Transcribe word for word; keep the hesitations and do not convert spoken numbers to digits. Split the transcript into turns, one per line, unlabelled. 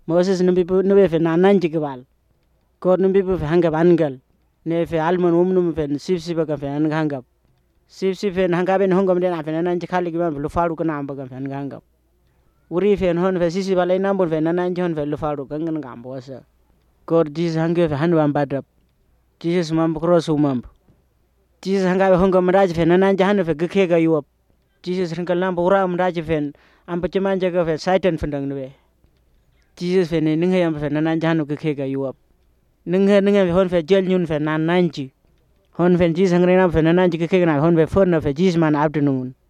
Moses numbipu nube fe nananji kebal. Kor numbipu fe hanggap angal. Ne fe alman umnum fe sip-sipa ka fe hanggap. Sip-sip fe hanggap en honggam den fe nananji khali giman fe lufaru ka namba ka fe hanggap. Uri fe hon fe sisi balai nambun fe nananji hon fe lufaru ka ngan ngambo wasa. Kor Jesus hangge fe handu ambadap. Jesus mambu cross umambu. Jesus hanggap honggam meraji fe nananji handu fe gekega yuap. Jesus ringkal namba ura meraji fe amba cemanja ka fe saitan fendang nube. Jesus fe ne ninghe yamba fe nananji handu gekega yuap. Ninghe ninghe fe hon fe jel nyun fe nananji. Hon fe Jesus hangre namba fe nananji gekega na hon fe fon na fe Jesus man abdu nungun.